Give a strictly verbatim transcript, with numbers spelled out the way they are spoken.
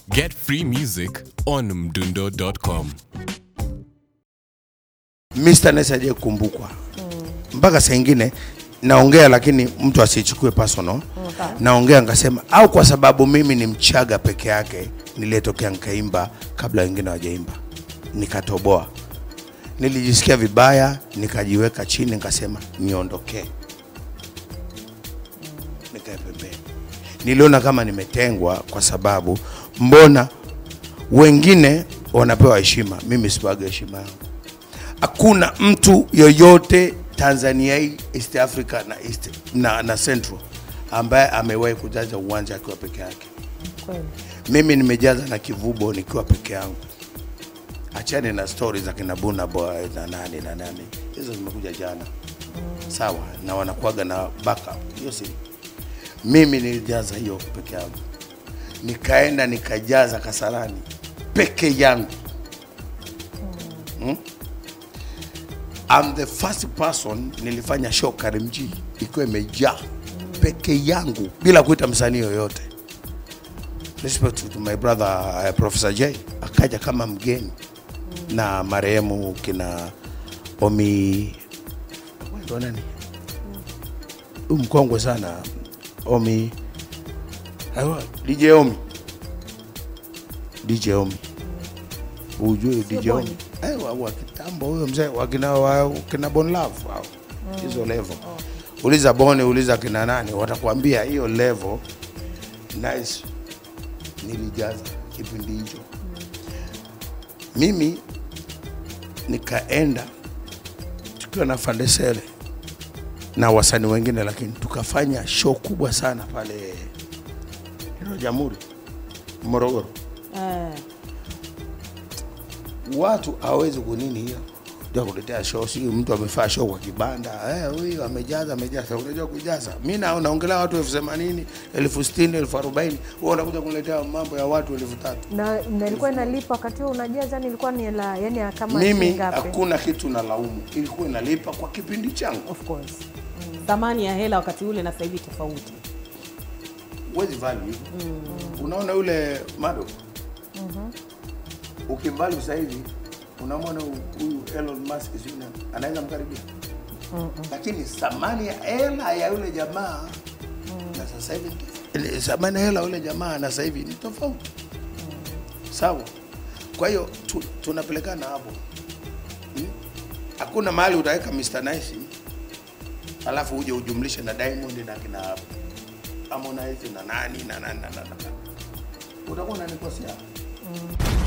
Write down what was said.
Get free music on mdundo dot com. Mister Nice hajawahi kukumbukwa. Mpaka saa nyingine naongea lakini mtu asichukue personal. Okay. Naongea ngasema au kwa sababu mimi ni Mchaga peke yake niletokea nikaimba kabla wengine hawajaimba. Nikatoboa. Nilijisikia vibaya, nikajiweka chini nikasema niondokee. Nikae pembeni. Niliona kama nimetengwa kwa sababu mbona wengine wanapewa heshima, mimi sipewi heshima yangu. Hakuna mtu yoyote Tanzania hii, East Africa na East na, na Central ambaye amewahi kujaza uwanja akiwa peke yake. Kweli. Mimi nimejaza na Kivubo nikiwa peke yangu. Achane na stories za kina Buna Boy na nani na nani. Hizo zimekuja jana. Mm. Sawa, na wanakuaga na backup. Hiyo si. Mimi nilijaza hiyo peke yangu. Nikaenda nikajaza Kasarani peke yangu. Mm. Hmm? I'm the first person nilifanya show Karimjee ikiwa imejaa peke yangu bila kuita msanii yoyote. Respect to my brother uh, Professor J akaja kama mgeni mm. na marehemu kina Omi ndo nani mm. mkongwe sana Omi hawa D J Omi D J Omi mm. ujue D J Omi eh wa kitambo huyo mzee wakina wa kina Bon Love hao hizo mm. level oh. Uliza Bone uliza kina nani watakwambia hiyo level Nice nilijaza kipindi hicho. Mm. Mimi nikaenda tukiwa na Fandesele na wasanii wengine lakini tukafanya show kubwa sana pale Hilo Jamhuri Morogoro. Eh. Watu hawezi kunini hiyo. Ndio kuletea show si mtu amefanya show kwa kibanda. Eh huyu amejaza amejaza unajua kujaza. Mimi naongelea watu elfu themanini, elfu sitini, elfu arobaini. Wewe unakuja kuletea mambo ya watu elfu tatu. Na nilikuwa inalipa wakati huo unajaza nilikuwa ni la yani kama mimi hakuna kitu na laumu. Ilikuwa inalipa kwa kipindi changu. Of course. Mm. Thamani ya hela wakati ule na sasa hivi tofauti. Wezi value. Mm. Unaona yule Mado? Mhm. Mm Ukimbali sasa hivi unamwona huyu Elon Musk yule anaweza mkaribia. Mm -mm. Lakini thamani ya hela ya yule jamaa mm. na sasa hivi thamani ya hela ya yule jamaa na sasa hivi ni tofauti. Mm. Sawa. Kwa hiyo tu, tunapelekana hapo. Hmm? Hakuna mahali utaweka Mister Nice alafu uje ujumlishe na Diamond na kina Harmonize na nani na nani na nani. Utakuwa unanikosea. Mm.